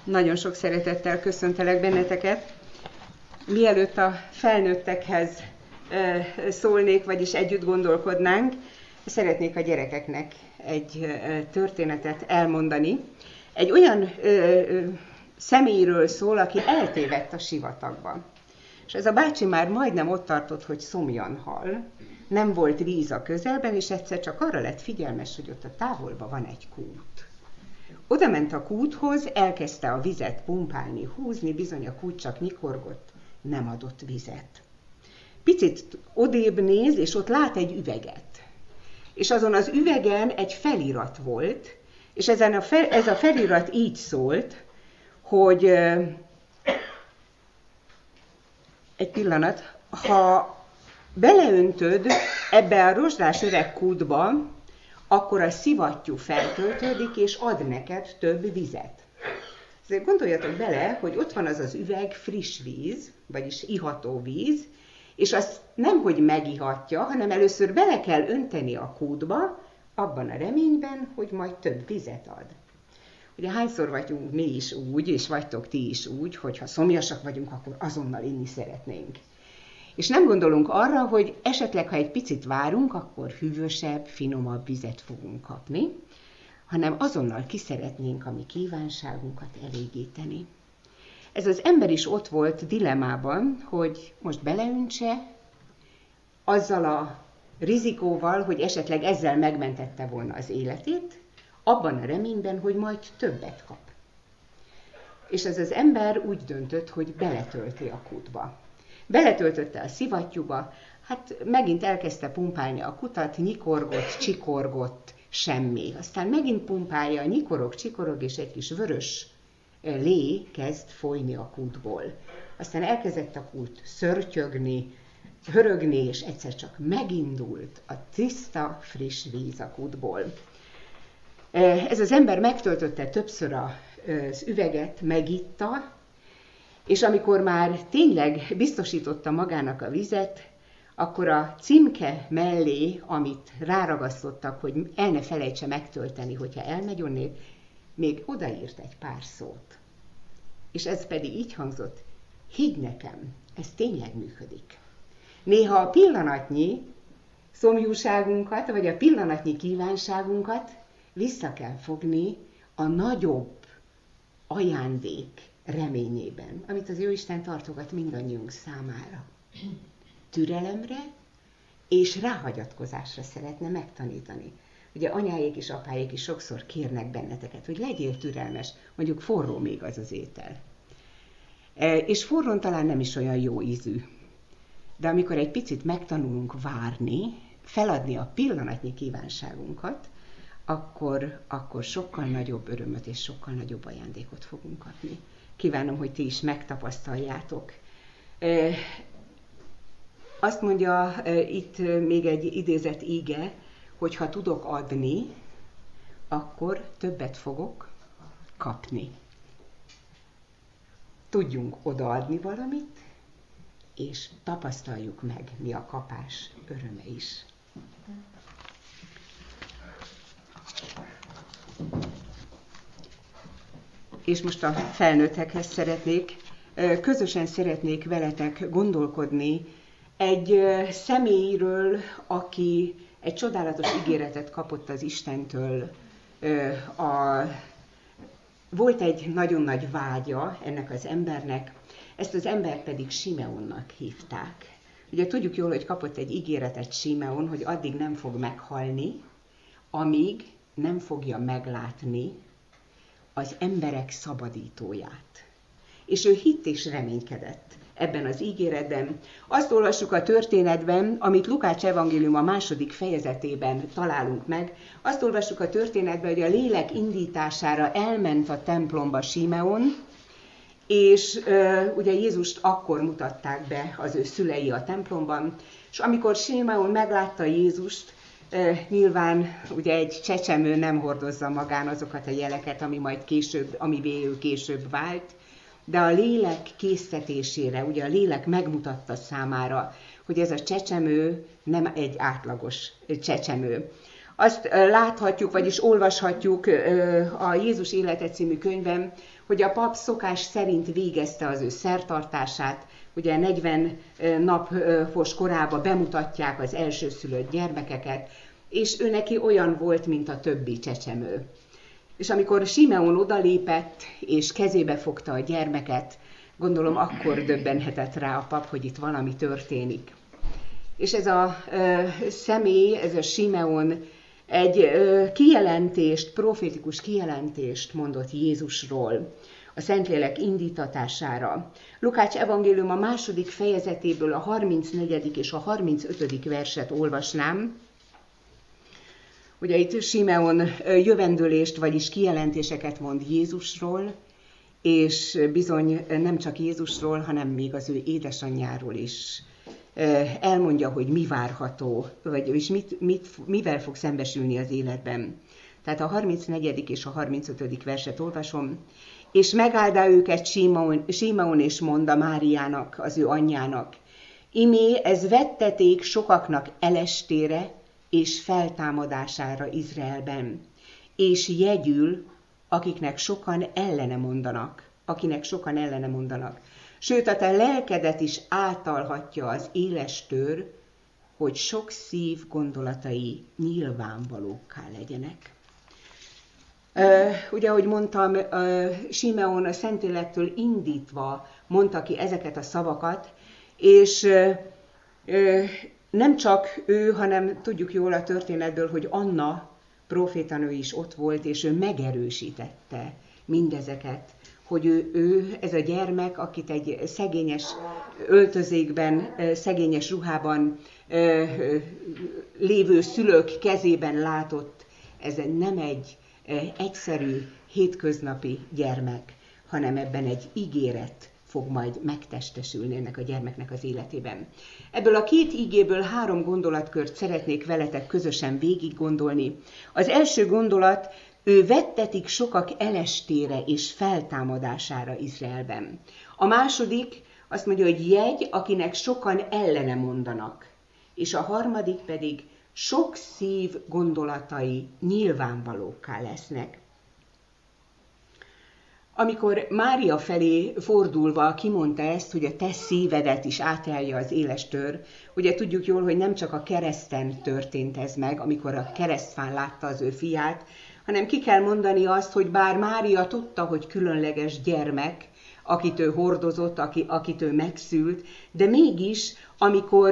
Nagyon sok szeretettel köszöntelek benneteket. Mielőtt a felnőttekhez szólnék, vagyis együtt gondolkodnánk, szeretnék a gyerekeknek egy történetet elmondani. Egy olyan személyről szól, aki eltévedt a sivatagban. És ez a bácsi már majdnem ott tartott, hogy szomjan hal. Nem volt víz a közelben, és egyszer csak arra lett figyelmes, hogy ott a távolban van egy kút. Oda ment a kúthoz, elkezdte a vizet pumpálni, húzni, bizony a kút csak nyikorgott, nem adott vizet. Picit odébb néz, és ott lát egy üveget. És azon az üvegen egy felirat volt, és ez a felirat így szólt, hogy egy pillanat, ha beleöntöd ebbe a rozsdás öreg kútba, akkor a szivattyú feltöltődik, és ad neked több vizet. Ezért gondoljatok bele, hogy ott van az az üveg friss víz, vagyis iható víz, és azt nem, hogy megihatja, hanem először bele kell önteni a kútba, abban a reményben, hogy majd több vizet ad. Ugye hányszor vagyunk mi is úgy, és vagytok ti is úgy, hogy ha szomjasak vagyunk, akkor azonnal inni szeretnénk. És nem gondolunk arra, hogy esetleg, ha egy picit várunk, akkor hűvösebb, finomabb vizet fogunk kapni, hanem azonnal ki szeretnénk a mi kívánságunkat elégíteni. Ez az ember is ott volt dilemmában, hogy most beleöntse, azzal a rizikóval, hogy esetleg ezzel megmentette volna az életét, abban a reményben, hogy majd többet kap. És ez az ember úgy döntött, hogy beletölti a kútba. Beletöltötte a szivattyúba, hát megint elkezdte pumpálni a kutat, nyikorgott, csikorgott, semmi. Aztán megint pumpálja, nyikorog, csikorog, és egy kis vörös lé kezd folyni a kútból. Aztán elkezdett a kút szörtyögni, hörögni, és egyszer csak megindult a tiszta, friss víz a kútból. Ez az ember megtöltötte többször az üveget, megitta, és amikor már tényleg biztosította magának a vizet, akkor a címke mellé, amit ráragasztottak, hogy el ne felejtse megtölteni, hogyha elmegy onnét, még odaírt egy pár szót. És ez pedig így hangzott: higgy nekem, ez tényleg működik. Néha a pillanatnyi szomjúságunkat, vagy a pillanatnyi kívánságunkat vissza kell fogni a nagyobb ajándék reményében, amit az Jóisten tartogat mindannyiunk számára. Türelemre és ráhagyatkozásra szeretne megtanítani. Ugye anyáik és apáik is sokszor kérnek benneteket, hogy legyél türelmes, mondjuk forró még az az étel. És forrón talán nem is olyan jó ízű. De amikor egy picit megtanulunk várni, feladni a pillanatnyi kívánságunkat, akkor sokkal nagyobb örömöt és sokkal nagyobb ajándékot fogunk kapni. Kívánom, hogy ti is megtapasztaljátok. Azt mondja itt még egy idézett íge, hogy ha tudok adni, akkor többet fogok kapni. Tudjunk odaadni valamit, és tapasztaljuk meg, mi a kapás öröme is. És most a felnőttekhez közösen szeretnék veletek gondolkodni egy személyről, aki egy csodálatos ígéretet kapott az Istentől. Volt egy nagyon nagy vágya ennek az embernek, ezt az embert pedig Simeonnak hívták. Ugye tudjuk jól, hogy kapott egy ígéretet Simeon, hogy addig nem fog meghalni, amíg nem fogja meglátni az emberek szabadítóját. És ő hitt és reménykedett ebben az ígéretben. Azt olvassuk a történetben, amit Lukács evangélium a 2. fejezetében találunk meg. Azt olvassuk a történetben, hogy a lélek indítására elment a templomba Simeon, és ugye Jézust akkor mutatták be az ő szülei a templomban, és amikor Simeon meglátta Jézust, nyilván ugye egy csecsemő nem hordozza magán azokat a jeleket, amivé ő később vált, de a lélek késztetésére, ugye a lélek megmutatta számára, hogy ez a csecsemő nem egy átlagos csecsemő. Azt láthatjuk, vagyis olvashatjuk a Jézus élete című könyvben, hogy a pap szokás szerint végezte az ő szertartását, ugye 40 napos korában bemutatják az elsőszülött gyermekeket, és ő neki olyan volt, mint a többi csecsemő. És amikor Simeon odalépett, és kezébe fogta a gyermeket, gondolom akkor döbbenhetett rá a pap, hogy itt valami történik. És ez a személy, ez a Simeon egy kijelentést, profétikus kijelentést mondott Jézusról, a Szentlélek indítatására. Lukács evangélium a 2. fejezetéből a 34. és a 35. verset olvasnám. Ugye itt Simeon jövendőlést, vagyis kijelentéseket mond Jézusról, és bizony nem csak Jézusról, hanem még az ő édesanyjáról is. Elmondja, hogy mi várható, vagyis mivel fog szembesülni az életben. Tehát a 34. és a 35. verset olvasom. És megáldá őket Simeon és mondta Máriának, az ő anyjának. Imé ez vetteték sokaknak elestére és feltámadására Izraelben, és jegyül, akinek sokan ellene mondanak. Sőt, a te lelkedet is átalhatja az éles tőr, hogy sok szív gondolatai nyilvánvalókká legyenek. Ugye, ahogy mondtam, Simeon a Szentlélektől indítva mondta ki ezeket a szavakat, és nem csak ő, hanem tudjuk jól a történetből, hogy Anna prófétanő is ott volt, és ő megerősítette mindezeket, hogy ő ez a gyermek, akit egy szegényes öltözékben, szegényes ruhában lévő szülők kezében látott, ez nem egy egyszerű, hétköznapi gyermek, hanem ebben egy ígéret fog majd megtestesülni ennek a gyermeknek az életében. Ebből a 2 ígéből 3 gondolatkört szeretnék veletek közösen végig gondolni. Az első gondolat, ő vettetik sokak elestére és feltámadására Izraelben. A második azt mondja, hogy jegy, akinek sokan ellene mondanak. És a harmadik pedig, sok szív gondolatai nyilvánvalókká lesznek. Amikor Mária felé fordulva kimondta ezt, hogy a te szívedet is átelje az éles tör, ugye tudjuk jól, hogy nem csak a kereszten történt ez meg, amikor a keresztfán látta az ő fiát, hanem ki kell mondani azt, hogy bár Mária tudta, hogy különleges gyermek, akit ő hordozott, akit ő megszült, de mégis, amikor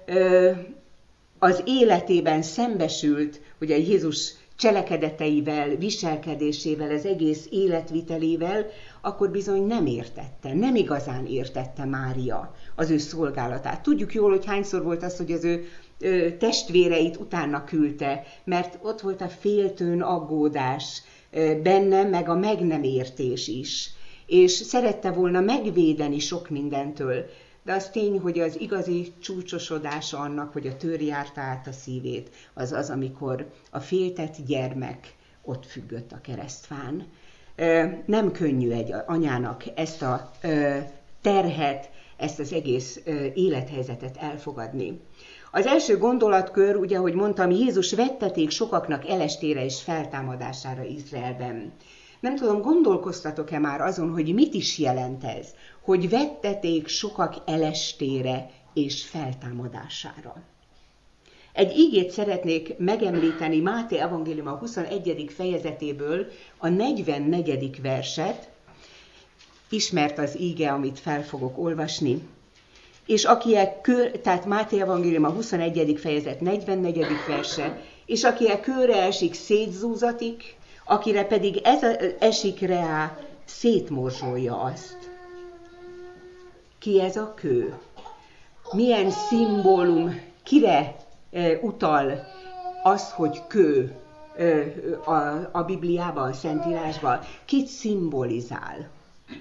az életében szembesült, ugye Jézus cselekedeteivel, viselkedésével, az egész életvitelével, akkor bizony nem értette, nem igazán értette Mária az ő szolgálatát. Tudjuk jól, hogy hányszor volt az, hogy az ő testvéreit utána küldte, mert ott volt a féltőn aggódás benne, meg a meg nem értés is. És szerette volna megvédeni sok mindentől, de az tény, hogy az igazi csúcsosodása annak, hogy a tőr járta át a szívét, az az, amikor a féltett gyermek ott függött a keresztfán. Nem könnyű egy anyának ezt a terhet, ezt az egész élethelyzetet elfogadni. Az első gondolatkör, ugye, ahogy mondtam, Jézus vetteték sokaknak elestére és feltámadására Izraelben. Nem tudom, gondolkoztatok-e már azon, hogy mit is jelent ez, hogy vetteték sokak elestére és feltámadására. Egy ígét szeretnék megemlíteni Máté evangélium a 21. fejezetéből, a 44. verset, ismert az íge, amit fel fogok olvasni. És tehát Máté evangélium a 21. fejezet 44. verse, és aki kőre esik, szétzúzatik, akire pedig esik rá, szétmorzsolja azt. Ki ez a kő? Milyen szimbólum, kire utal az, hogy kő a Bibliában, a Szentírásban? Kit szimbolizál?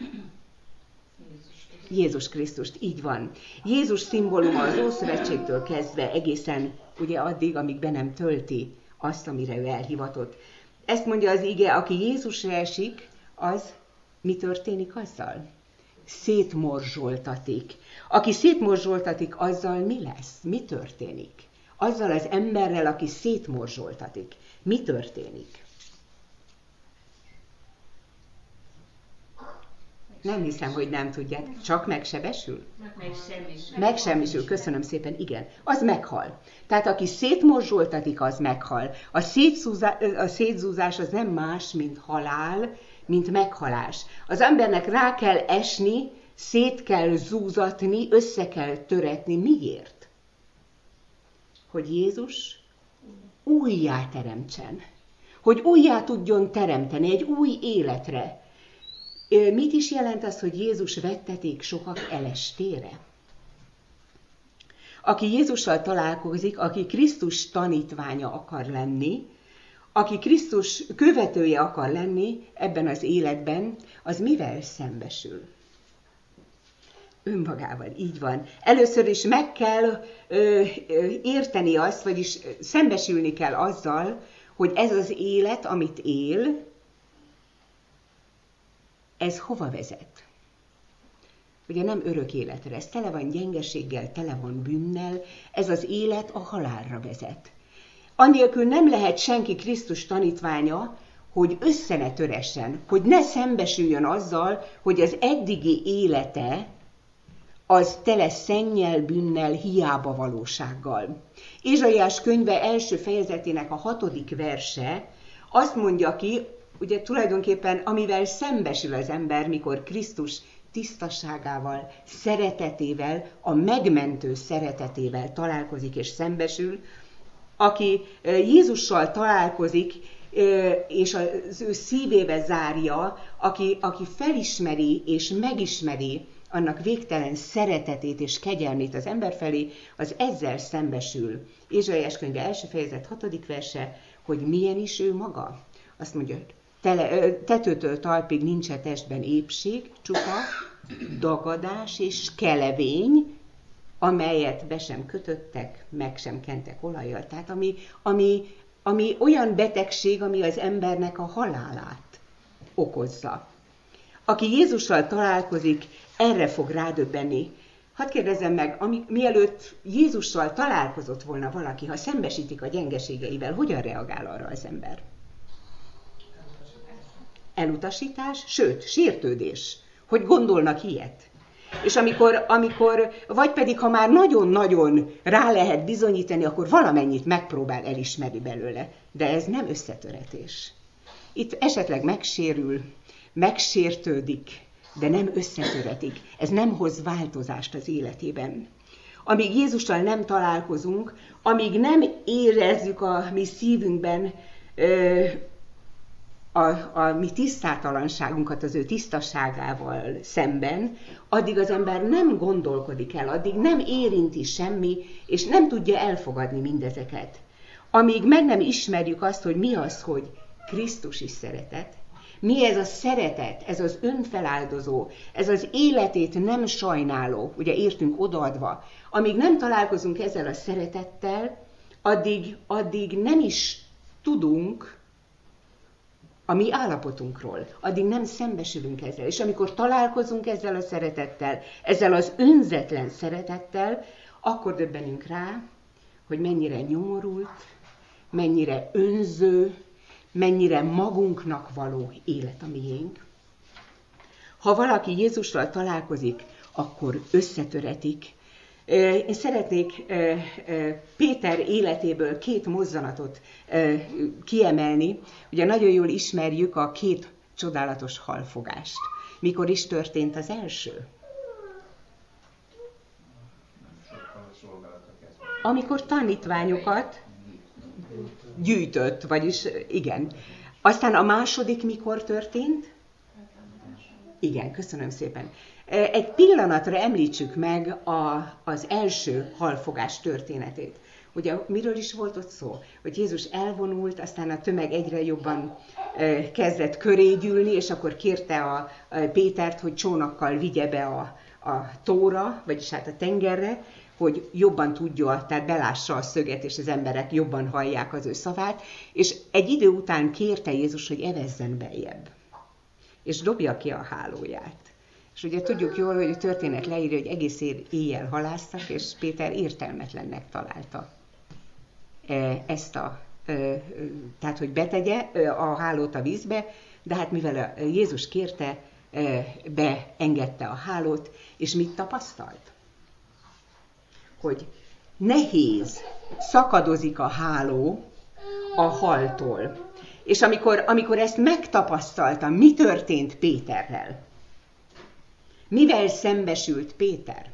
Jézus Krisztust, így van. Jézus szimbóluma az Ószövetségtől kezdve egészen ugye addig, amíg be nem tölti azt, amire ő elhivatott. Ezt mondja az ige, aki Jézusra esik, az mi történik azzal? Szétmorzsoltatik. Aki szétmorzsoltatik, azzal mi lesz? Mi történik? azzal az emberrel, aki szétmorzsoltatik. Mi történik? Nem hiszem, hogy nem tudják. Csak megsebesül? Megsemmisül, köszönöm szépen, igen. Az meghal. Tehát aki szétmorzsoltatik, az meghal. A szétzúzás az nem más, mint halál, mint meghalás. Az embernek rá kell esni, szét kell zúzatni, össze kell töretni. Miért? Hogy Jézus újjá teremtsen. Hogy újjá tudjon teremteni egy új életre. Mit is jelent az, hogy Jézus vetteték sokak elestére? Aki Jézussal találkozik, aki Krisztus tanítványa akar lenni, aki Krisztus követője akar lenni ebben az életben, az mivel szembesül? Önmagával, így van. Először is meg kell érteni azt, vagyis szembesülni kell azzal, hogy ez az élet, amit él, ez hova vezet? Ugye nem örök életre, ez tele van gyengeséggel, tele van bűnnel, ez az élet a halálra vezet. Anélkül nem lehet senki Krisztus tanítványa, hogy össze ne töressen, hogy ne szembesüljön azzal, hogy az eddigi élete az tele szennyel, bűnnel, hiába valósággal. Ézsaiás könyve első fejezetének a 6. verse azt mondja ki, ugye tulajdonképpen amivel szembesül az ember, mikor Krisztus tisztaságával, szeretetével, a megmentő szeretetével találkozik és szembesül, aki Jézussal találkozik, és az ő szívébe zárja, aki felismeri és megismeri annak végtelen szeretetét és kegyelmét az ember felé, az ezzel szembesül. Ézsaiás könyve első fejezet 6. verse, hogy milyen is ő maga. Azt mondja, tetőtől talpig nincs a testben épség, csupa dagadás és kelevény, amelyet be sem kötöttek, meg sem kentek olajjal. Tehát ami olyan betegség, ami az embernek a halálát okozza. Aki Jézussal találkozik, erre fog rádöbbenni. Hadd kérdezzem meg, mielőtt Jézussal találkozott volna valaki, ha szembesítik a gyengeségeivel, hogyan reagál arra az ember? Elutasítás, sőt, sértődés. Hogy gondolnak ilyet? És amikor, vagy pedig, ha már nagyon-nagyon rá lehet bizonyítani, akkor valamennyit megpróbál elismerni belőle. De ez nem összetöretés. Itt esetleg megsérül, megsértődik, de nem összetöretik. Ez nem hoz változást az életében. Amíg Jézussal nem találkozunk, amíg nem érezzük a mi szívünkben a mi tisztátalanságunkat az ő tisztaságával szemben, addig az ember nem gondolkodik el, addig nem érinti semmi, és nem tudja elfogadni mindezeket. Amíg meg nem ismerjük azt, hogy mi az, hogy Krisztus is szeretet, mi ez a szeretet, ez az önfeláldozó, ez az életét nem sajnáló, ugye értünk odaadva, amíg nem találkozunk ezzel a szeretettel, addig nem is tudunk a mi állapotunkról, addig nem szembesülünk ezzel. És amikor találkozunk ezzel a szeretettel, ezzel az önzetlen szeretettel, akkor döbbenünk rá, hogy mennyire nyomorult, mennyire önző, mennyire magunknak való élet a miénk. Ha valaki Jézussal találkozik, akkor összetöretik. Én szeretnék Péter életéből 2 mozzanatot kiemelni. Ugye nagyon jól ismerjük a 2 csodálatos halfogást. Mikor is történt az első? Amikor tanítványokat gyűjtött, vagyis igen. Aztán a második mikor történt? Igen, köszönöm szépen. Egy pillanatra említsük meg az első halfogás történetét. Ugye miről is volt ott szó? Hogy Jézus elvonult, aztán a tömeg egyre jobban kezdett köré gyűlni, és akkor kérte a Pétert, hogy csónakkal vigye be a tóra, vagyis hát a tengerre, hogy jobban tudja, tehát belássa a szöget, és az emberek jobban hallják az ő szavát, és egy idő után kérte Jézus, hogy evezzen beljebb, és dobja ki a hálóját. És ugye tudjuk jól, hogy a történet leírja, hogy egész éjjel halásztak, és Péter értelmetlennek találta. tehát hogy betegye a hálót a vízbe, de hát mivel Jézus kérte, beengedte a hálót, és mit tapasztalt? Hogy nehéz, szakadozik a háló a haltól. És amikor ezt megtapasztaltam, mi történt Péterrel? Mivel szembesült Péter?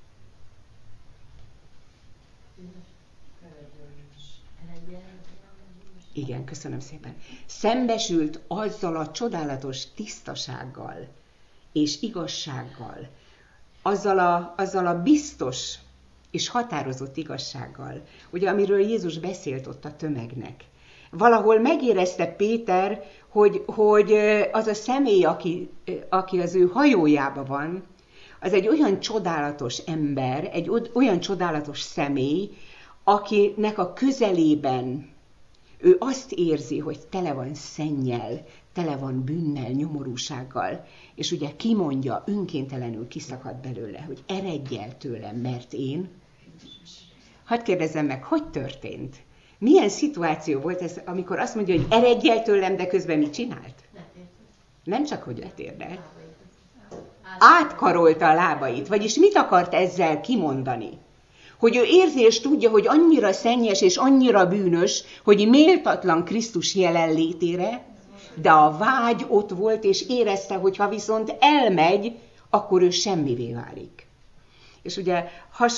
Igen, köszönöm szépen. Szembesült azzal a csodálatos tisztasággal és igazsággal, azzal a biztos és határozott igazsággal, ugye, amiről Jézus beszélt ott a tömegnek. Valahol megérezte Péter, hogy az a személy, aki az ő hajójában van, az egy olyan csodálatos ember, egy olyan csodálatos személy, akinek a közelében ő azt érzi, hogy tele van szennyel, tele van bűnnel, nyomorúsággal, és ugye kimondja, önkéntelenül kiszakad belőle, hogy eredj el tőlem, mert én. Hadd kérdezzem meg, hogy történt? Milyen szituáció volt ez, amikor azt mondja, hogy eredj el tőlem, de közben mit csinált? Nem csak, hogy letérdelt. Átkarolta a lábait, vagyis mit akart ezzel kimondani? Hogy ő érzi és tudja, hogy annyira szennyes és annyira bűnös, hogy méltatlan Krisztus jelenlétére, de a vágy ott volt, és érezte, hogy ha viszont elmegy, akkor ő semmivé válik. És ugye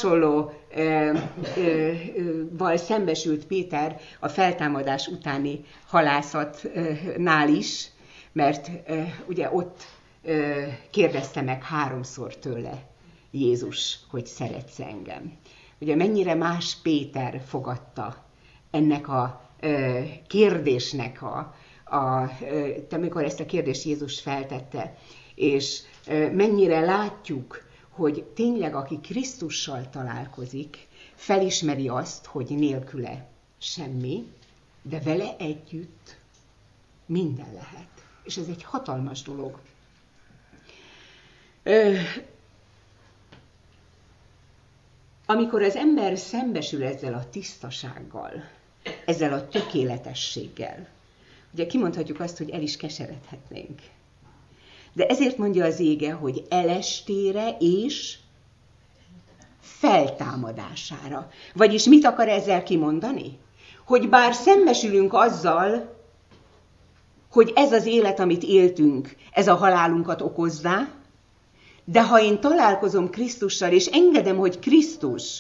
hasonlóval szembesült Péter a feltámadás utáni halászatnál is, mert ugye ott kérdezte meg 3-szor tőle Jézus, hogy szeretsz engem. Ugye mennyire más Péter fogadta ennek a kérdésnek, amikor ezt a kérdést Jézus feltette, és mennyire látjuk, hogy tényleg aki Krisztussal találkozik, felismeri azt, hogy nélküle semmi, de vele együtt minden lehet. És ez egy hatalmas dolog. Amikor az ember szembesül ezzel a tisztasággal, ezzel a tökéletességgel, ugye kimondhatjuk azt, hogy el is keseredhetnénk. De ezért mondja az ége, hogy elestére és feltámadására. Vagyis mit akar ezzel kimondani? Hogy bár szembesülünk azzal, hogy ez az élet, amit éltünk, ez a halálunkat okozzá, de ha én találkozom Krisztussal, és engedem, hogy Krisztus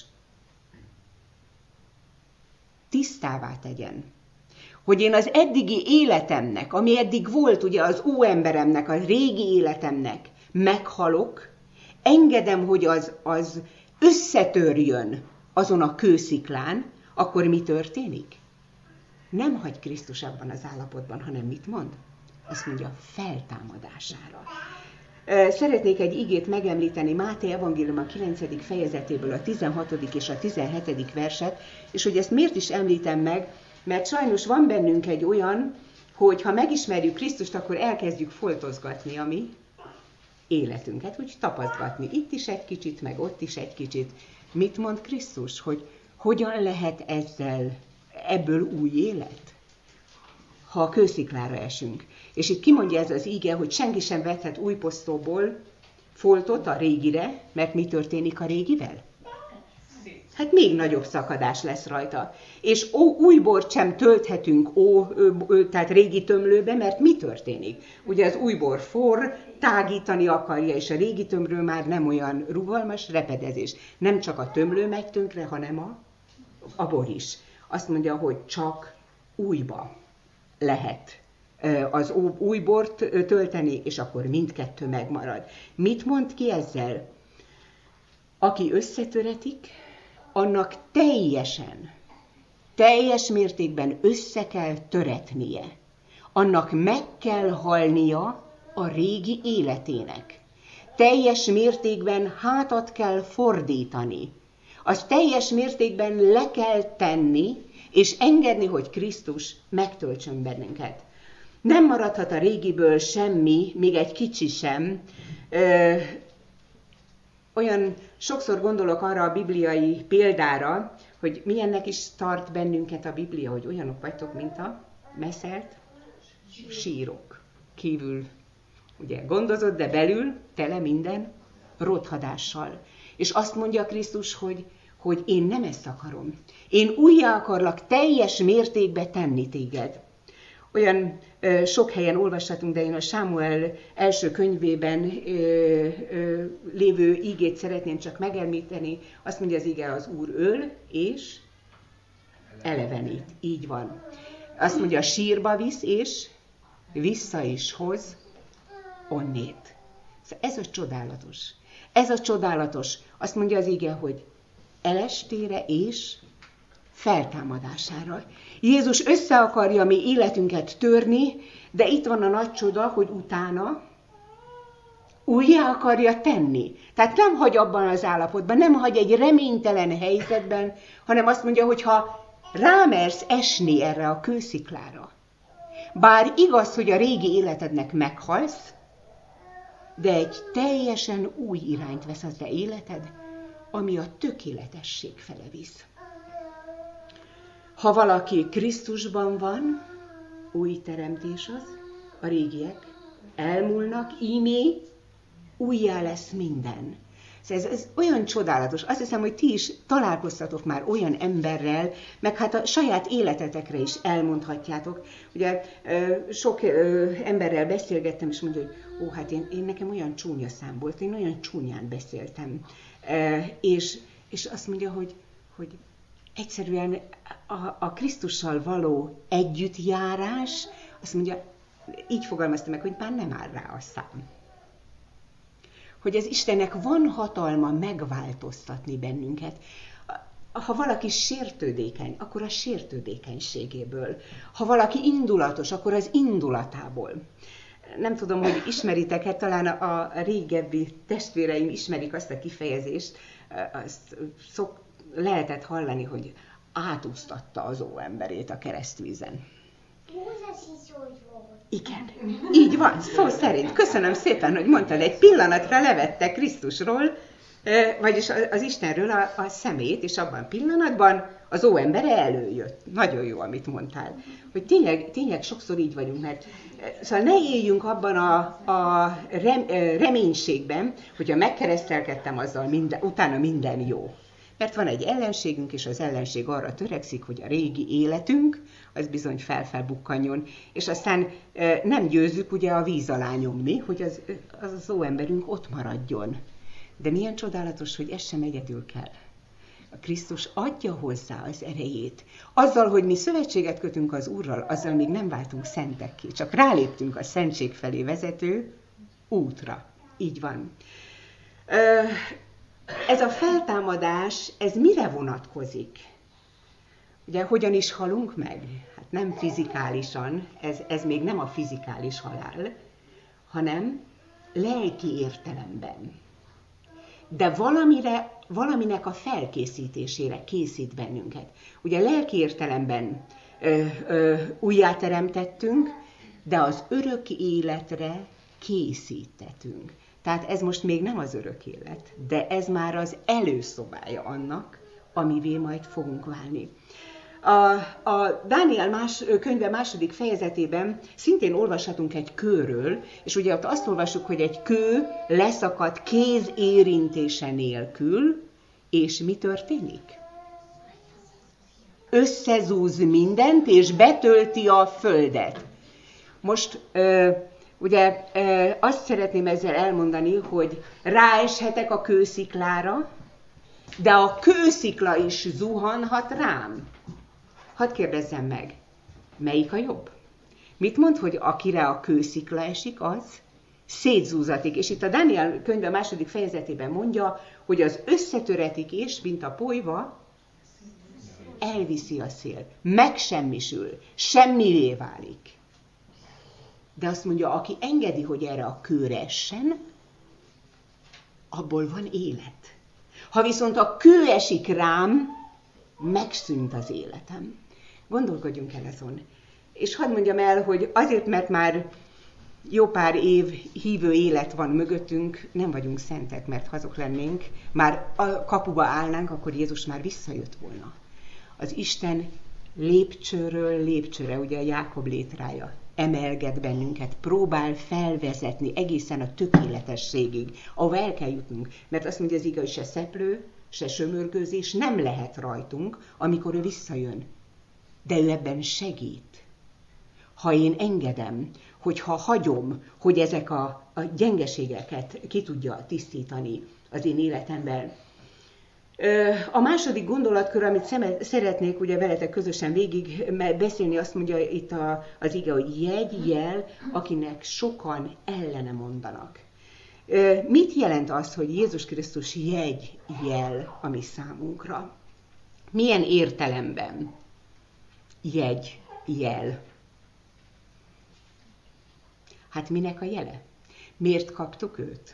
tisztává tegyen, hogy én az eddigi életemnek, ami eddig volt, ugye az óemberemnek, a régi életemnek meghalok, engedem, hogy az összetörjön azon a kősziklán, akkor mi történik? Nem hagy Krisztus abban az állapotban, hanem mit mond? Azt mondja, feltámadására. Szeretnék egy igét megemlíteni Máté evangélium a 9. fejezetéből a 16. és a 17. verset, és hogy ezt miért is említem meg, mert sajnos van bennünk egy olyan, hogy ha megismerjük Krisztust, akkor elkezdjük foltozgatni a mi életünket, úgy tapasztgatni. Itt is egy kicsit, meg ott is egy kicsit. Mit mond Krisztus, hogy hogyan lehet ebből új élet, ha a kősziklára esünk? És itt kimondja ez az íge, hogy senki sem vethet új posztóból foltot a régire, mert mi történik a régivel? Hát még nagyobb szakadás lesz rajta. És új bort sem tölthetünk tehát régi tömlőbe, mert mi történik? Ugye az új bor forr, tágítani akarja, és a régi tömlő már nem olyan rugalmas, repedezés. Nem csak a tömlő megy tönkre, hanem a bor is. Azt mondja, hogy csak újba lehet az új bort tölteni, és akkor mindkettő megmarad. Mit mond ki ezzel? Aki összetöretik, annak teljes mértékben össze kell töretnie. Annak meg kell halnia a régi életének. Teljes mértékben hátat kell fordítani. Azt teljes mértékben le kell tenni, és engedni, hogy Krisztus megtöltsön bennünket. Nem maradhat a régiből semmi, még egy kicsi sem. Olyan sokszor gondolok arra a bibliai példára, hogy milyennek is tart bennünket a Biblia, hogy olyanok vagytok, mint a meszelt sírok. Kívül ugye gondozott, de belül tele minden rothadással. És azt mondja Krisztus, hogy én nem ezt akarom. Én újjá akarlak teljes mértékbe tenni téged. Olyan sok helyen olvashatunk, de én a Sámuel első könyvében lévő ígét szeretném csak megemlíteni. Azt mondja az ige, az Úr öl és elevenít. Így van. Azt mondja, sírba visz és vissza is hoz onnét. Ez a csodálatos. Ez a csodálatos. Azt mondja az ige, hogy elestére és feltámadására. Jézus össze akarja mi életünket törni, de itt van a nagy csoda, hogy utána újjá akarja tenni. Tehát nem hagy abban az állapotban, nem hagy egy reménytelen helyzetben, hanem azt mondja, hogy ha rámersz esni erre a kősziklára, bár igaz, hogy a régi életednek meghalsz, de egy teljesen új irányt vesz az te életed, ami a tökéletesség fele visz. Ha valaki Krisztusban van, új teremtés az, a régiek elmúlnak, ímé újjá lesz minden. Ez olyan csodálatos. Azt hiszem, hogy ti is találkoztatok már olyan emberrel, meg hát a saját életetekre is elmondhatjátok. Ugye sok emberrel beszélgettem, és mondja, hogy hát én nekem olyan csúnya szám volt, én olyan csúnyán beszéltem. És azt mondja, hogy egyszerűen a Krisztussal való együttjárás, azt mondja, így fogalmazta meg, hogy már nem áll rá a szám. Hogy az Istennek van hatalma megváltoztatni bennünket. Ha valaki sértődékeny, akkor a sértődékenységéből. Ha valaki indulatos, akkor az indulatából. Nem tudom, hogy ismeritek-e, talán a régebbi testvéreim ismerik azt a kifejezést, azt lehetett hallani, hogy átúsztatta az óemberét a keresztvízen. Igen, így van, szó szerint. Köszönöm szépen, hogy mondtad, egy pillanatra levette Krisztusról, vagyis az Istenről a szemét, és abban pillanatban az óembere előjött. Nagyon jó, amit mondtál. Hogy tényleg sokszor így vagyunk, mert szóval ne éljünk abban a reménységben, hogyha megkeresztelkedtem azzal, utána minden jó. Mert van egy ellenségünk, és az ellenség arra törekszik, hogy a régi életünk, az bizony felbukkanjon. És aztán nem győzzük ugye a víz alá nyomni, hogy az óemberünk ott maradjon. De milyen csodálatos, hogy ez sem egyedül kell. A Krisztus adja hozzá az erejét. Azzal, hogy mi szövetséget kötünk az Úrral, azzal még nem váltunk szentekké, csak ráléptünk a szentség felé vezető útra. Így van. Ez a feltámadás, ez mire vonatkozik? Ugye, hogyan is halunk meg? Hát nem fizikálisan, ez még nem a fizikális halál, hanem lelki értelemben. De valaminek a felkészítésére készít bennünket. Ugye lelki értelemben újjáteremtettünk, de az örök életre készítettünk. Tehát ez most még nem az örök élet, de ez már az előszobája annak, amivé majd fogunk válni. A Dániel könyve második fejezetében szintén olvashatunk egy kőről, és ugye ott azt olvassuk, hogy egy kő leszakad kéz érintése nélkül, és mi történik? Összezúz mindent, és betölti a földet. Most ugye azt szeretném ezzel elmondani, hogy ráeshetek a kősziklára, de a kőszikla is zuhanhat rám. Hadd kérdezzem meg, melyik a jobb? Mit mond, hogy akire a kőszikla esik, az szétzúzatik. És itt a Dániel könyve második fejezetében mondja, hogy az összetöretik, és mint a polyva, elviszi a szél, megsemmisül, semmivé válik. De azt mondja, aki engedi, hogy erre a kőre essen, abból van élet. Ha viszont a kő esik rám, megszűnt az életem. Gondolkodjunk el azon. És hadd mondjam el, hogy azért, mert már jó pár év hívő élet van mögöttünk, nem vagyunk szentek, mert ha azok lennénk, már a kapuba állnánk, akkor Jézus már visszajött volna. Az Isten lépcsőről lépcsőre, ugye a Jákob létrája, emelget bennünket, próbál felvezetni egészen a tökéletességig, ahova el kell jutnunk. Mert azt mondja az ige, hogy se szeplő, se sömörgőzés nem lehet rajtunk, amikor ő visszajön. De ő ebben segít. Ha én engedem, hogyha hagyom, hogy ezek a gyengeségeket ki tudja tisztítani az én életemben. A második gondolatkör, amit szeretnék ugye veletek közösen végig beszélni, azt mondja itt az ige, hogy jel, akinek sokan ellene mondanak. Mit jelent az, hogy Jézus Krisztus jel a mi számunkra? Milyen értelemben jel? Hát minek a jele? Miért kaptuk őt?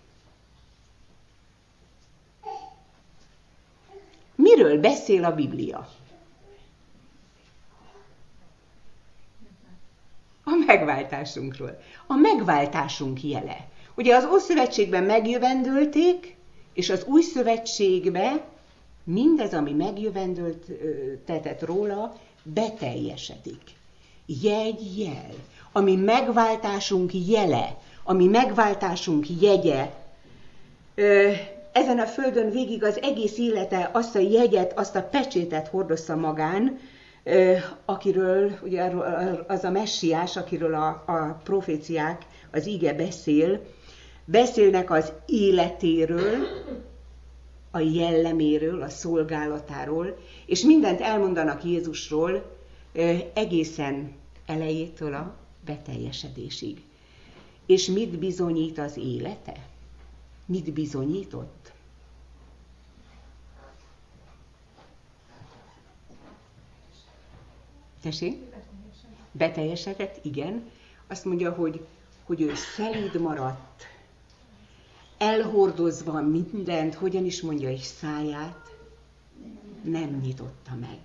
Miről beszél a Biblia? A megváltásunkról. A megváltásunk jele. Ugye az Ószövetségben megjövendölték, és az Új Szövetségben mindez, ami megjövendöltetett róla, beteljesedik. Jel. Ami megváltásunk jele, ami megváltásunk jegye. Ezen a földön végig az egész élete azt a jegyet, azt a pecsétet hordozza magán, akiről, ugye az a messiás, akiről a proféciák, az ige beszélnek az életéről, a jelleméről, a szolgálatáról, és mindent elmondanak Jézusról egészen elejétől a beteljesedésig. És mit bizonyít az élete? Mit bizonyított? Tessék? Beteljesedett, igen. Azt mondja, hogy ő szelíd maradt, elhordozva mindent, hogyan is mondja, és száját nem nyitotta meg.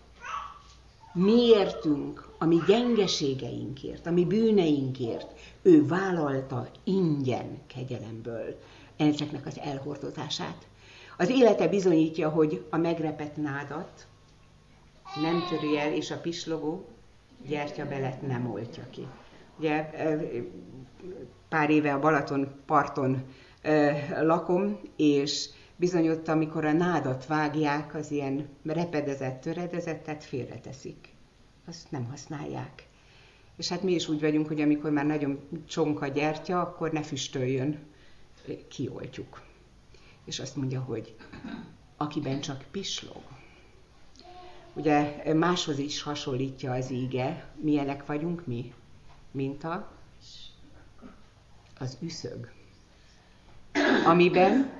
Miértünk, a mi gyengeségeinkért, a mi bűneinkért, ő vállalta ingyen kegyelemből ezeknek az elhordozását. Az élete bizonyítja, hogy a megrepett nádat nem töri el, és a pislogó gyertyabelet nem oltja ki. Ugye pár éve a Balaton parton lakom, és bizony ott, amikor a nádat vágják, az ilyen repedezett, töredezettet félreteszik. Azt nem használják. És hát mi is úgy vagyunk, hogy amikor már nagyon csonka gyertya, akkor ne füstöljön, kioltjuk. És azt mondja, hogy akiben csak pislog. Ugye máshoz is hasonlítja az ige, milyenek vagyunk mi, mint az üszög. Amiben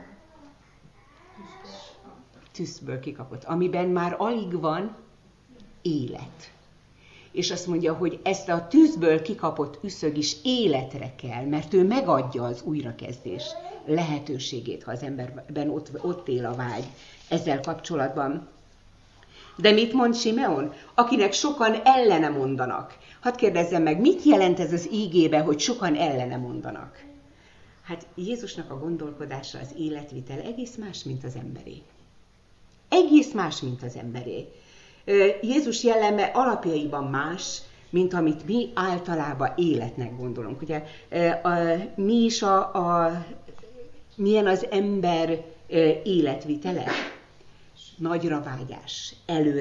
tűzből kikapott, amiben már alig van élet. És azt mondja, hogy ezt a tűzből kikapott üszög is életre kell, mert ő megadja az újrakezdés lehetőségét, ha az emberben ott él a vágy ezzel kapcsolatban. De mit mond Simeon? Akinek sokan ellene mondanak. Hadd kérdezzem meg, mit jelent ez az ígébe, hogy sokan ellene mondanak? Hát Jézusnak a gondolkodása, az életvitel egész más, mint az emberé. Egész más, mint az emberé. Jézus jelleme alapjaiban más, mint amit mi általában életnek gondolunk. Ugye, mi is milyen az ember életvitele? Nagyra vágyás,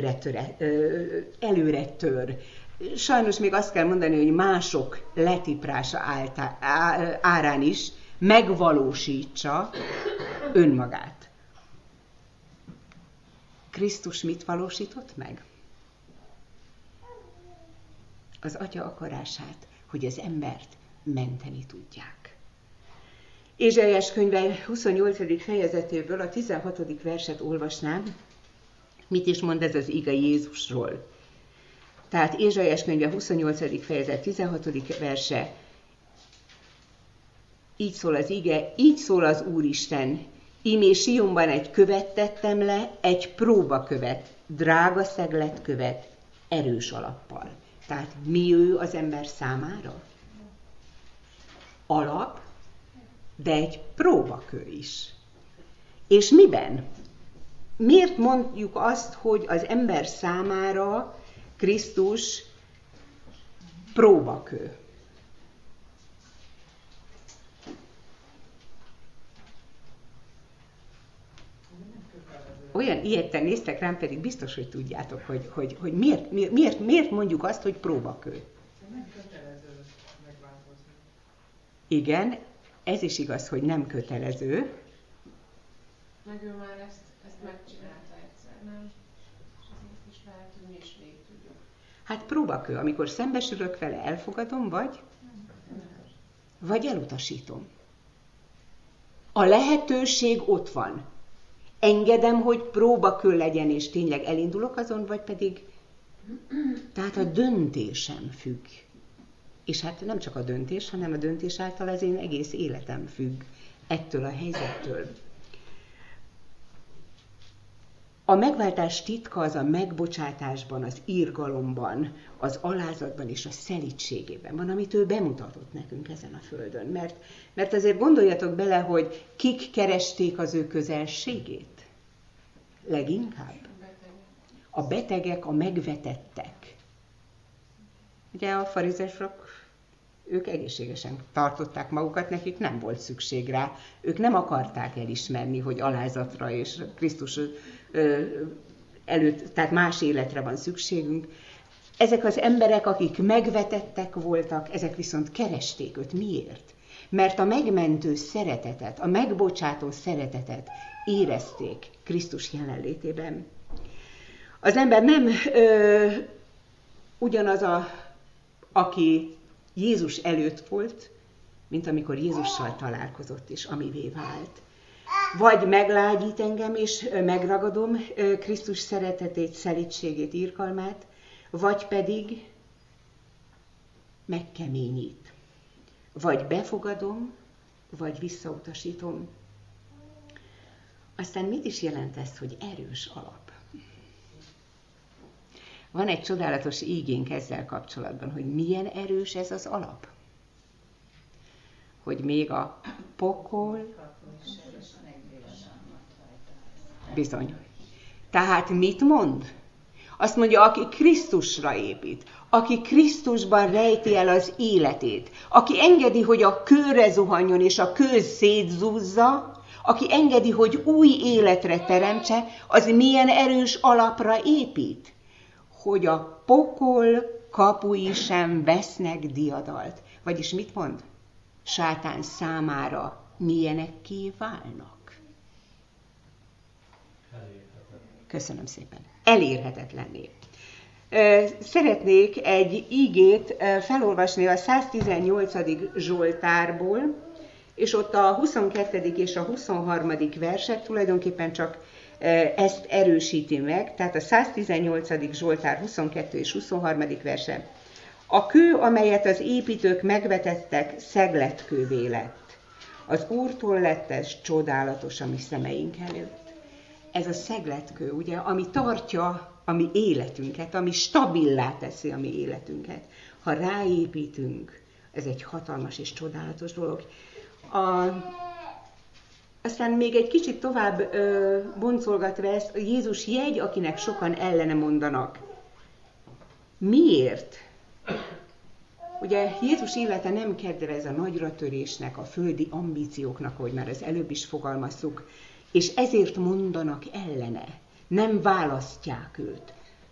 előre tör. Sajnos még azt kell mondani, hogy mások letiprása árán is megvalósítsa önmagát. Krisztus mit valósított meg? Az Atya akarását, hogy az embert menteni tudják. Ézsaiás könyve 28. fejezetéből a 16. verset olvasnám. Mit is mond ez az ige Jézusról? Tehát Ézsaiás könyve 28. fejezet 16. verse. Így szól az ige, így szól az Úristen. Ímé Sionban egy követ tettem le, egy próbakövet, drága szegletkövet, erős alappal. Tehát mi ő az ember számára? Alap, de egy próbakő is. És miben? miért mondjuk azt, hogy az ember számára Krisztus próbakő? Olyan ilyetten néztek rám, pedig biztos, hogy tudjátok, hogy miért mondjuk azt, hogy próbakő. Nem kötelező megváltozni. Igen, ez is igaz, hogy nem kötelező. Meg ő már ezt megcsinálta egyszer, nem? És ezért is lehet, hogy mi is végig tudjuk. Hát próbakő, amikor szembesülök vele, elfogadom, vagy elutasítom. A lehetőség ott van. Engedem, hogy próbakő legyen, és tényleg elindulok azon, vagy pedig... Tehát a döntésem függ. És hát nem csak a döntés, hanem a döntés által az én egész életem függ ettől a helyzettől. A megváltás titka az a megbocsátásban, az irgalomban, az alázatban és a szelídségében van, amit ő bemutatott nekünk ezen a földön. Mert azért gondoljatok bele, hogy kik keresték az ő közelségét? Leginkább? A betegek, a megvetettek. Ugye a farizeusok, ők egészségesen tartották magukat, nekik nem volt szükség rá. Ők nem akarták elismerni, hogy alázatra és Krisztus előtt, tehát más életre van szükségünk. Ezek az emberek, akik megvetettek voltak, ezek viszont keresték őt. Miért? Mert a megmentő szeretetet, a megbocsátó szeretetet érezték Krisztus jelenlétében. Az ember nem ugyanaz, aki Jézus előtt volt, mint amikor Jézussal találkozott, és amivé vált. Vagy meglágyít engem, és megragadom Krisztus szeretetét, szelídségét, irgalmát, vagy pedig megkeményít. Vagy befogadom, vagy visszautasítom. Aztán mit is jelent ez, hogy erős alap? Van egy csodálatos ígénk ezzel kapcsolatban, hogy milyen erős ez az alap. Hogy még a pokol... Bizony. Tehát mit mond? Azt mondja, aki Krisztusra épít, aki Krisztusban rejti el az életét, aki engedi, hogy a kőre zuhanjon és a kő szétzúzza, aki engedi, hogy új életre teremtse, az milyen erős alapra épít? Hogy a pokol kapui sem vesznek diadalt. Vagyis mit mond? Sátán számára milyenekké válnak? Köszönöm szépen. Elérhetetlenné. Szeretnék egy ígét felolvasni a 118. Zsoltárból, és ott a 22. és a 23. verset tulajdonképpen csak ezt erősíti meg, tehát a 118. Zsoltár 22 és 23. verse. A kő, amelyet az építők megvetettek, szegletkővé lett. Az Úrtól lett ez csodálatos a mi szemeink előtt. Ez a szegletkő, ugye, ami tartja a mi életünket, ami stabilá teszi a mi életünket. Ha ráépítünk, ez egy hatalmas és csodálatos dolog. Aztán még egy kicsit tovább boncolgatva ezt, Jézus jegy, akinek sokan ellene mondanak. Miért? Ugye Jézus élete nem kedvez a nagyratörésnek, a földi ambícióknak, ahogy már az előbb is fogalmaztuk, és ezért mondanak ellene, nem választják őt.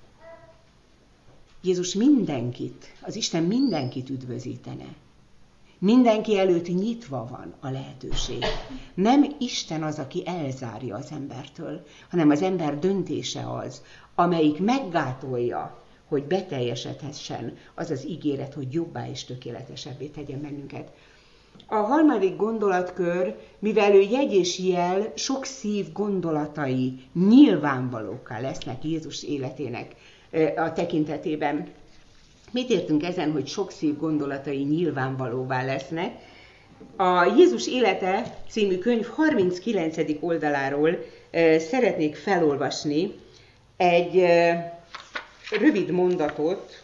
Jézus mindenkit, az Isten mindenkit üdvözítene. Mindenki előtt nyitva van a lehetőség. Nem Isten az, aki elzárja az embertől, hanem az ember döntése az, amelyik meggátolja, hogy beteljesedhessen az az ígéret, hogy jobbá és tökéletesebbé tegyen bennünket. A harmadik gondolatkör, mivel ő jegy és jel, sok szív gondolatai nyilvánvalókká lesznek Jézus életének a tekintetében. Mit értünk ezen, hogy sok szív gondolatai nyilvánvalóvá lesznek? A Jézus élete című könyv 39. oldaláról szeretnék felolvasni egy rövid mondatot.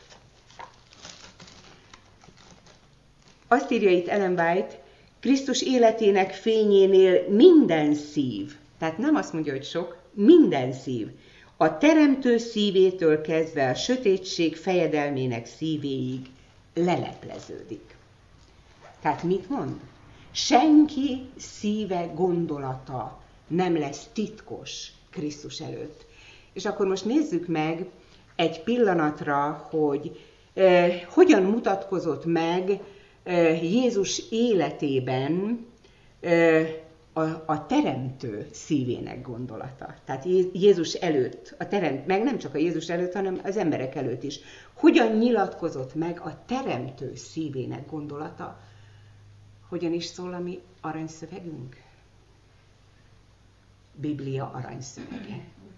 Azt írja itt Ellen White, Krisztus életének fényénél minden szív Tehát nem azt mondja, hogy sok, minden szív. A teremtő szívétől kezdve a sötétség fejedelmének szívéig lelepleződik. Tehát mit mond? Senki szíve, gondolata nem lesz titkos Krisztus előtt. És akkor most nézzük meg egy pillanatra, hogy hogyan mutatkozott meg Jézus életében a teremtő szívének gondolata. Tehát Jézus előtt, meg nem csak a Jézus előtt, hanem az emberek előtt is. Hogyan nyilatkozott meg a teremtő szívének gondolata? Hogyan is szól a mi aranyszövegünk? Biblia aranyszövege.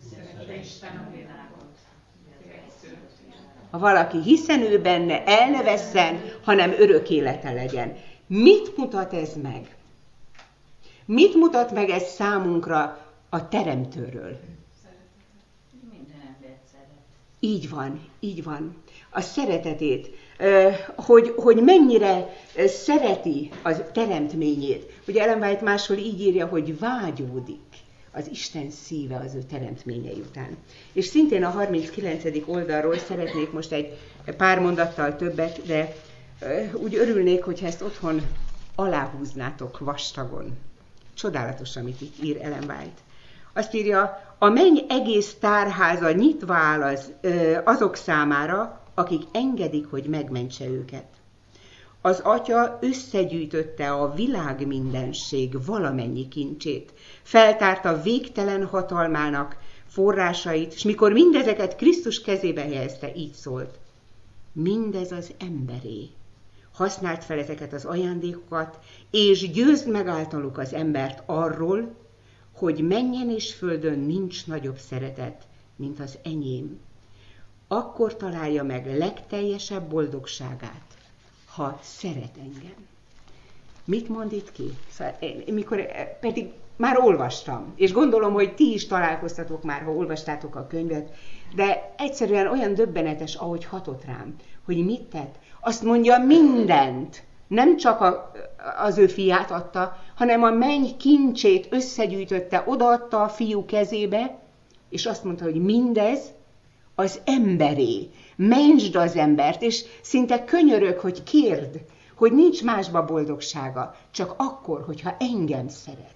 Ha valaki hiszen ő benne, el ne vesszen, hanem örök élete legyen. Mit mutat ez meg? Mit mutat meg ez számunkra a teremtőről? Minden embert szeret. Így van. A szeretetét, hogy mennyire szereti a teremtményét. Ugye Ellen White máshol így írja, hogy vágyódik az Isten szíve az ő teremtményei után. És szintén a 39. oldalról szeretnék most egy pár mondattal többet, de úgy örülnék, hogyha ezt otthon aláhúznátok vastagon. Csodálatos, amit itt ír Ellen White. Azt írja, a menny egész tárháza nyitva áll azok számára, akik engedik, hogy megmentse őket. Az Atya összegyűjtötte a világ mindenség valamennyi kincsét, feltárta végtelen hatalmának forrásait, és mikor mindezeket Krisztus kezébe helyezte, így szólt. Mindez az emberé. Használd fel ezeket az ajándékokat, és győzd meg általuk az embert arról, hogy mennyen és földön nincs nagyobb szeretet, mint az enyém. Akkor találja meg legteljesebb boldogságát, ha szeret engem. Mit mond itt ki? Szóval pedig már olvastam, és gondolom, hogy ti is találkoztatok már, ha olvastátok a könyvet, de egyszerűen olyan döbbenetes, ahogy hatott rám, hogy mit tett. Azt mondja, mindent, nem csak az ő fiát adta, hanem a menny kincsét összegyűjtötte, odaadta a fiú kezébe, és azt mondta, hogy mindez az emberé. Mentsd az embert, és szinte könyörög, hogy kérd, hogy nincs másba boldogsága, csak akkor, hogyha engem szeret.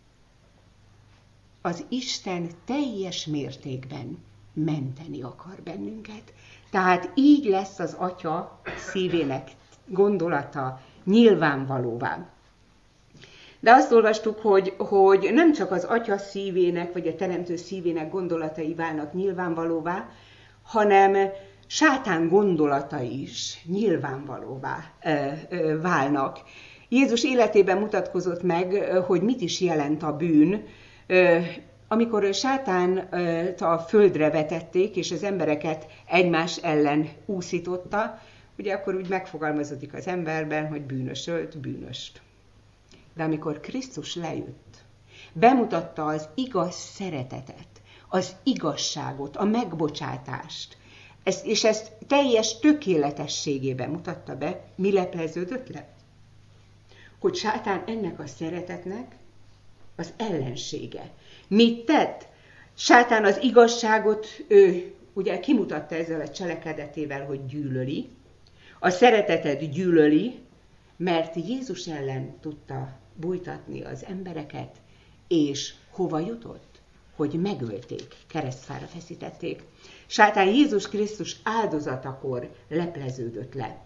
Az Isten teljes mértékben menteni akar bennünket. Tehát így lesz az Atya szívének gondolata nyilvánvalóvá. De azt olvastuk, hogy nem csak az Atya szívének, vagy a Teremtő szívének gondolatai válnak nyilvánvalóvá, hanem sátán gondolatai is nyilvánvalóvá válnak. Jézus életében mutatkozott meg, hogy mit is jelent a bűn. Amikor sátánt a földre vetették, és az embereket egymás ellen úszította, ugye akkor úgy megfogalmazódik az emberben, hogy bűnös ölt bűnöst. De amikor Krisztus lejött, bemutatta az igaz szeretetet, az igazságot, a megbocsátást, és ezt teljes tökéletességében mutatta be, mi lepleződött le? Hogy sátán ennek a szeretetnek az ellensége. Mit tett? Sátán az igazságot ugye kimutatta ezzel a cselekedetével, hogy gyűlöli, a szeretetet gyűlöli, mert Jézus ellen tudta bújtatni az embereket, és hova jutott? Hogy megölték, keresztfára feszítették. Sátán Jézus Krisztus áldozatakor lepleződött le.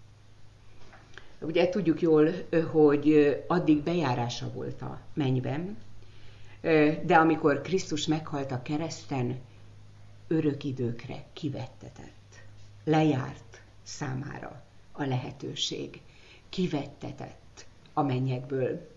Ugye tudjuk jól, hogy addig bejárása volt a mennyben, de amikor Krisztus meghalt a kereszten, örök időkre kivettetett. Lejárt számára a lehetőség. Kivettetett a mennyekből.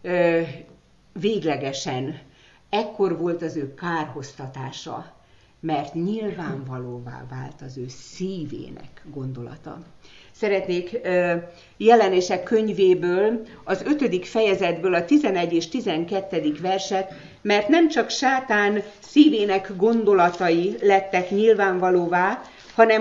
Véglegesen ekkor volt az ő kárhoztatása, mert nyilvánvalóvá vált az ő szívének gondolata. Szeretnék Jelenések könyvéből, az 5. fejezetből a 11 és 12. verset, mert nem csak sátán szívének gondolatai lettek nyilvánvalóvá, hanem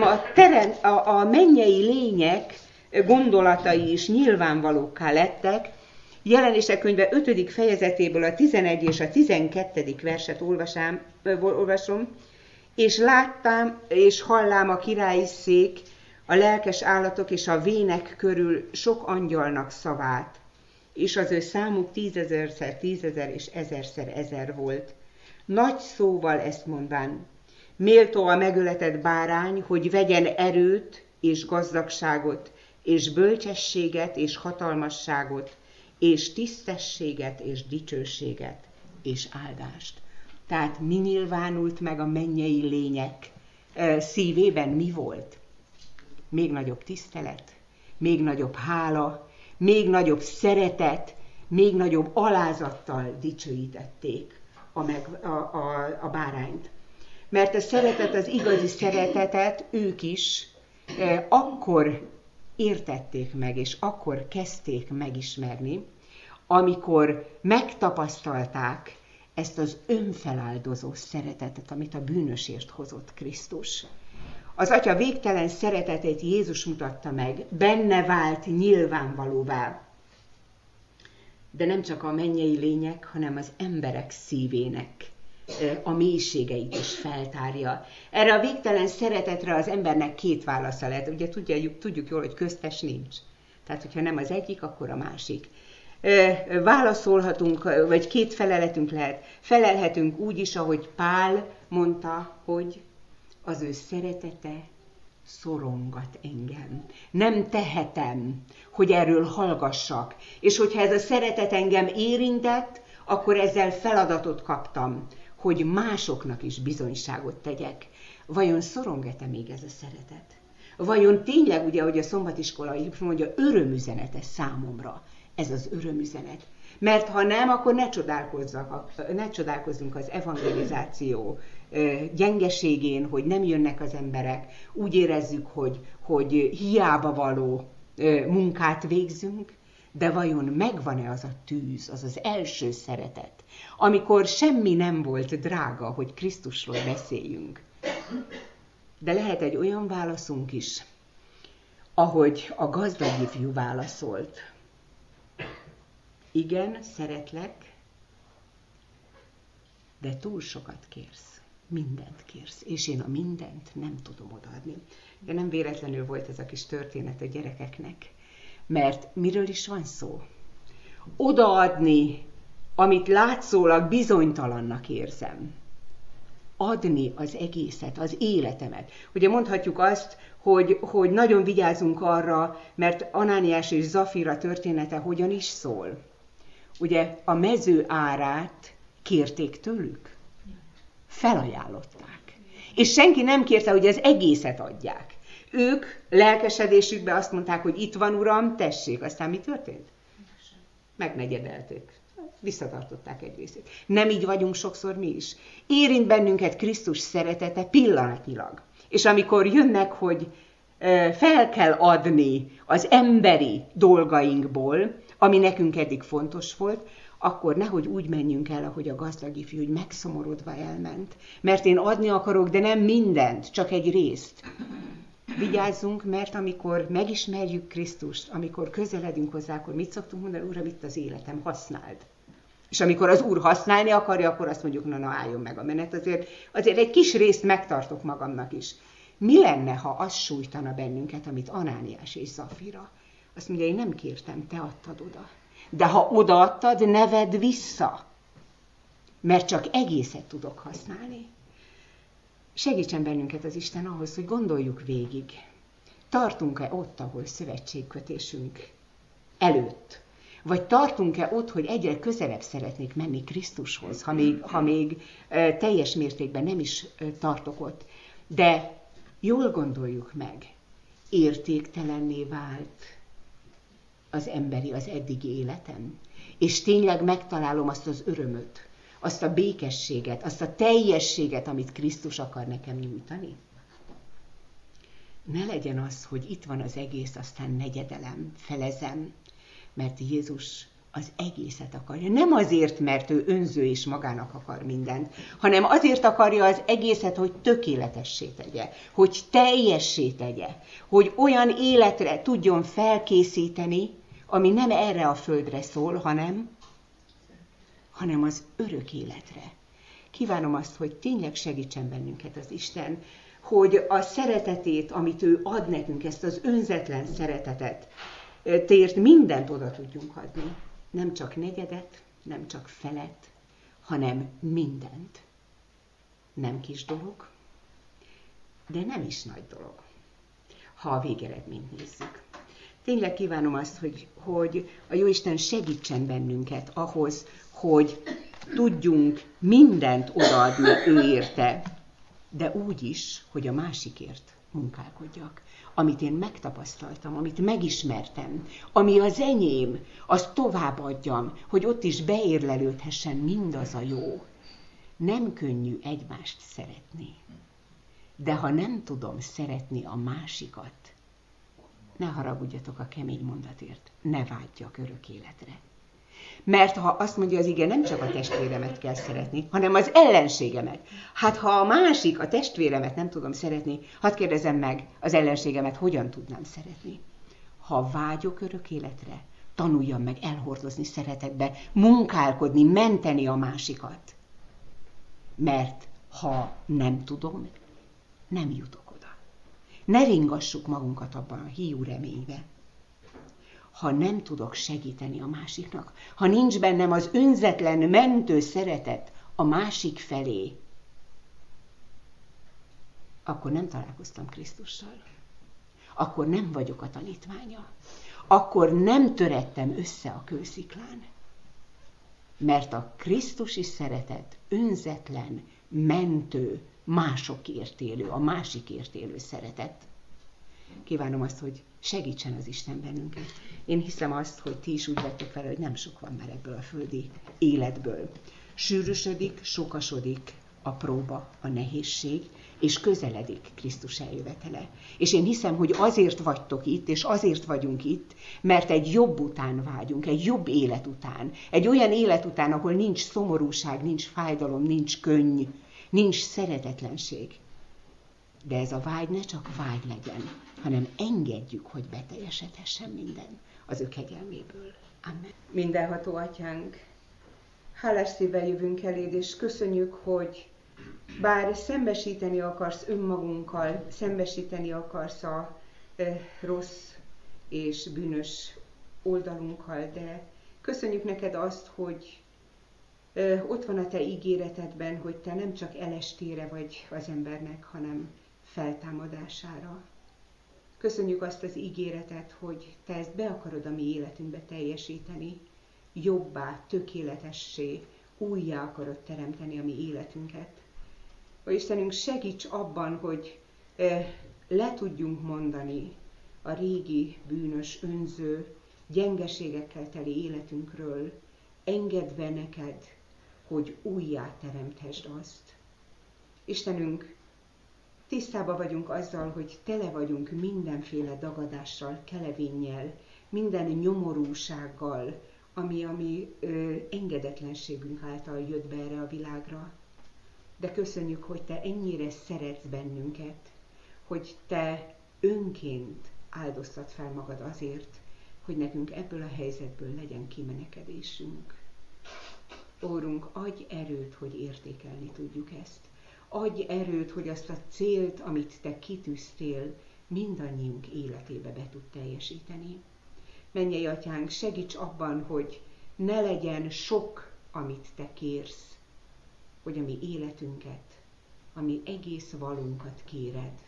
a mennyei lények gondolatai is nyilvánvalókká lettek, Jelenések könyve 5. fejezetéből a 11 és a 12. verset olvasom, és láttam, és hallám a királyi szék, a lelkes állatok és a vének körül sok angyalnak szavát, és az ő számuk 10.000-szer 10.000 és 1000-szer 1000 volt. Nagy szóval ezt mondván, méltó a megöletett bárány, hogy vegyen erőt és gazdagságot, és bölcsességet és hatalmasságot, és tisztességet és dicsőséget és áldást. Tehát mi nyilvánult meg a mennyei lények szívében, mi volt? Még nagyobb tisztelet, még nagyobb hála, még nagyobb szeretet, még nagyobb alázattal dicsőítették a bárányt. Mert a szeretet, az igazi szeretetet ők is akkor értették meg, és akkor kezdték megismerni, amikor megtapasztalták ezt az önfeláldozó szeretetet, amit a bűnösért hozott Krisztus. Az Atya végtelen szeretetét Jézus mutatta meg, benne vált nyilvánvalóvá. De nem csak a mennyei lények, hanem az emberek szívének a mélységeit is feltárja. Erre a végtelen szeretetre az embernek két válasza lehet. Ugye tudjuk jól, hogy köztes nincs. Tehát, hogyha nem az egyik, akkor a másik. Válaszolhatunk, vagy két feleletünk lehet. Felelhetünk úgy is, ahogy Pál mondta, hogy az ő szeretete szorongat engem. Nem tehetem, hogy erről hallgassak. És hogyha ez a szeretet engem érintett, akkor ezzel feladatot kaptam, hogy másoknak is bizonyságot tegyek. Vajon szorong-e még ez a szeretet? Vajon tényleg, ugye, ahogy a szombatiskola mondja, örömüzenet ez számomra, ez az örömüzenet. Mert ha nem, akkor ne csodálkozzunk az evangelizáció gyengeségén, hogy nem jönnek az emberek, úgy érezzük, hogy hiába való munkát végzünk, de vajon megvan-e az a tűz, az az első szeretet, amikor semmi nem volt drága, hogy Krisztusról beszéljünk. De lehet egy olyan válaszunk is, ahogy a gazdag ifjú válaszolt. Igen, szeretlek, de túl sokat kérsz, mindent kérsz, és én a mindent nem tudom odaadni. De nem véletlenül volt ez a kis történet a gyerekeknek, mert miről is van szó? Odaadni, amit látszólag bizonytalannak érzem. Adni az egészet, az életemet. Ugye mondhatjuk azt, hogy nagyon vigyázzunk arra, mert Anániás és Zafira története hogyan is szól. Ugye a mező árát kérték tőlük, felajánlották. És senki nem kérte, hogy az egészet adják. Ők lelkesedésükben azt mondták, hogy itt van, Uram, tessék. Aztán mi történt? Megnegyedelték. Visszatartották egy részét. Nem így vagyunk sokszor mi is. Érint bennünket Krisztus szeretete pillanatnyilag. És amikor jönnek, hogy fel kell adni az emberi dolgainkból, ami nekünk eddig fontos volt, akkor nehogy úgy menjünk el, ahogy a gazdag ifjú, hogy megszomorodva elment. Mert én adni akarok, de nem mindent, csak egy részt. Vigyázzunk, mert amikor megismerjük Krisztust, amikor közeledünk hozzá, akkor mit szoktunk mondani? Uram, itt az életem, használd. És amikor az Úr használni akarja, akkor azt mondjuk, na álljon meg a menet. Azért egy kis részt megtartok magamnak is. Mi lenne, ha az sújtana bennünket, amit Anániás és Zafira? Azt mondja, én nem kértem, te adtad oda. De ha odaadtad, ne vedd vissza, mert csak egészet tudok használni. Segítsen bennünket az Isten ahhoz, hogy gondoljuk végig. Tartunk-e ott, ahol szövetségkötésünk előtt? Vagy tartunk-e ott, hogy egyre közelebb szeretnék menni Krisztushoz, ha még teljes mértékben nem is tartok ott. De jól gondoljuk meg, értéktelenné vált az emberi, az eddigi életem. És tényleg megtalálom azt az örömöt, azt a békességet, azt a teljességet, amit Krisztus akar nekem nyújtani. Ne legyen az, hogy itt van az egész, aztán negyedelem, felezem, mert Jézus az egészet akarja. Nem azért, mert ő önző és magának akar mindent, hanem azért akarja az egészet, hogy tökéletessé tegye, hogy teljessé tegye, hogy olyan életre tudjon felkészíteni, ami nem erre a földre szól, hanem az örök életre. Kívánom azt, hogy tényleg segítsen bennünket az Isten, hogy a szeretetét, amit ő ad nekünk, ezt az önzetlen szeretetet, tért mindent oda tudjunk adni. Nem csak negyedet, nem csak felet, hanem mindent. Nem kis dolog, de nem is nagy dolog, ha a végeredményt nézzük. Tényleg kívánom azt, hogy a Jóisten segítsen bennünket ahhoz, hogy tudjunk mindent odaadni ő érte, de úgy is, hogy a másikért munkálkodjak. Amit én megtapasztaltam, amit megismertem, ami az enyém, azt továbbadjam, hogy ott is beérlelődhessen mindaz a jó. Nem könnyű egymást szeretni. De ha nem tudom szeretni a másikat, ne haragudjatok a kemény mondatért, ne vágyjak örök életre. Mert ha azt mondja az ige, nem csak a testvéremet kell szeretni, hanem az ellenségemet. Hát ha a másik, a testvéremet nem tudom szeretni, hadd kérdezem meg, az ellenségemet hogyan tudnám szeretni? Ha vágyok örök életre, tanuljam meg elhordozni szeretetbe, munkálkodni, menteni a másikat. Mert ha nem tudom, nem jutok oda. Ne ringassuk magunkat abban a hiú reménybe. Ha nem tudok segíteni a másiknak, ha nincs bennem az önzetlen, mentő szeretet a másik felé, akkor nem találkoztam Krisztussal. Akkor nem vagyok a tanítványa. Akkor nem törettem össze a kősziklán. Mert a krisztusi szeretet önzetlen, mentő, másokért élő, a másikért élő szeretet. Kívánom azt, hogy segítsen az Isten bennünket. Én hiszem azt, hogy ti is úgy vettek vele, hogy nem sok van már ebből a földi életből. Sűrűsödik, sokasodik a próba, a nehézség, és közeledik Krisztus eljövetele. És én hiszem, hogy azért vagytok itt, és azért vagyunk itt, mert egy jobb után vágyunk, egy jobb élet után. Egy olyan élet után, ahol nincs szomorúság, nincs fájdalom, nincs könny, nincs szeretetlenség. De ez a vágy ne csak vágy legyen, hanem engedjük, hogy beteljesedhessen minden az ő kegyelméből. Amen. Mindenható Atyánk, hálás szívvel jövünk eléd, és köszönjük, hogy bár szembesíteni akarsz önmagunkkal, szembesíteni akarsz a rossz és bűnös oldalunkkal, de köszönjük neked azt, hogy ott van a te ígéretedben, hogy te nem csak elestére vagy az embernek, hanem feltámadására. Köszönjük azt az ígéretet, hogy te ezt be akarod a mi életünkbe teljesíteni, jobbá, tökéletessé, újjá akarod teremteni a mi életünket. Ó Istenünk, segíts abban, hogy le tudjunk mondani a régi, bűnös, önző, gyengeségekkel teli életünkről, engedve neked, hogy újjá teremthesd azt. Istenünk, tisztában vagyunk azzal, hogy tele vagyunk mindenféle dagadással, kelevénnyel, minden nyomorúsággal, ami engedetlenségünk által jött be erre a világra. De köszönjük, hogy te ennyire szeretsz bennünket, hogy te önként áldoztad fel magad azért, hogy nekünk ebből a helyzetből legyen kimenekedésünk. Úrunk, adj erőt, hogy értékelni tudjuk ezt. Adj erőt, hogy azt a célt, amit te kitűztél, mindannyiunk életébe be tud teljesíteni. Mennyei Atyánk, segíts abban, hogy ne legyen sok, amit te kérsz, hogy a mi életünket, a mi egész valunkat kéred,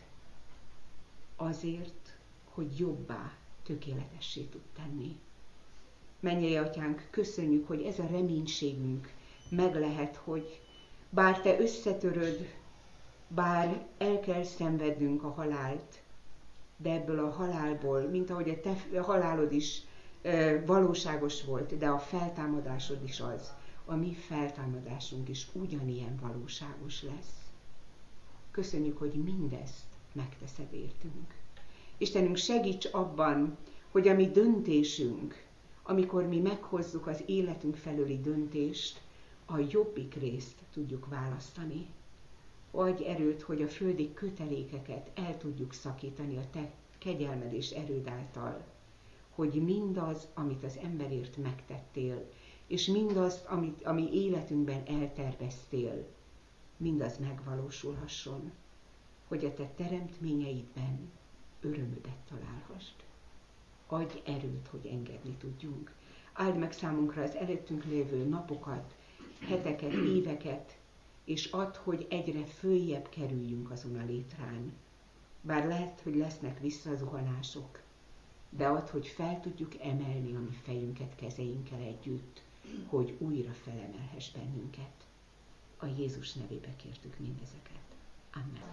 azért, hogy jobbá, tökéletessé tud tenni. Mennyei Atyánk, köszönjük, hogy ez a reménységünk meg lehet, hogy bár te összetöröd, bár el kell szenvednünk a halált, de ebből a halálból, mint ahogy a te halálod is valóságos volt, de a feltámadásod is az, a mi feltámadásunk is ugyanilyen valóságos lesz. Köszönjük, hogy mindezt megteszed értünk. Istenünk, segíts abban, hogy a mi döntésünk, amikor mi meghozzuk az életünk felőli döntést, a jobbik részt tudjuk választani. Adj erőt, hogy a földi kötelékeket el tudjuk szakítani a te kegyelmed és erőd által, hogy mindaz, amit az emberért megtettél, és mindazt, ami életünkben elterveztél, mindaz megvalósulhasson, hogy a te teremtményeidben örömödet találhassd. Adj erőt, hogy engedni tudjunk. Áld meg számunkra az előttünk lévő napokat, heteket, éveket, és add, hogy egyre följebb kerüljünk azon a létrán. Bár lehet, hogy lesznek visszazuhanások, de add, hogy fel tudjuk emelni a mi fejünket kezeinkkel együtt, hogy újra felemelhess bennünket. A Jézus nevébe kértük mindezeket. Amen.